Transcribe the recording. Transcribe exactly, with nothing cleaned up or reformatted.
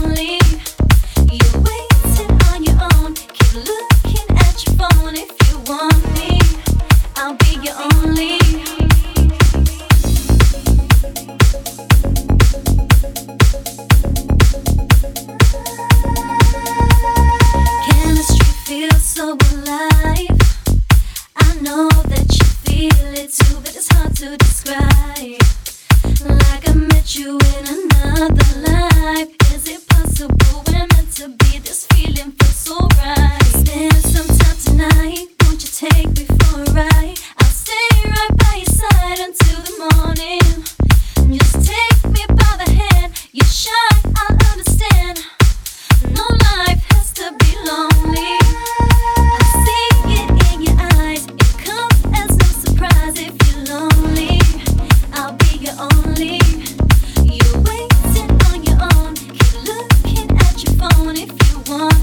only. You're waiting on your own. Keep looking at your phone. If you want me, I'll be your only. Chemistry feels so alive. I know that you feel it too, but it's hard to describe. Like I met you in another life. Is it possible we're meant to be? This feeling feels so right. Spend some time tonight. Won't you take me for a ride? I'll stay right by your side until the morning. Just take me by the hand. You're shy, I'll understand. No life has to be lonely. I see it in your eyes. It comes as no surprise. If you're lonely, I'll be your only. You're waiting on your own. Keep looking at your phone. If you want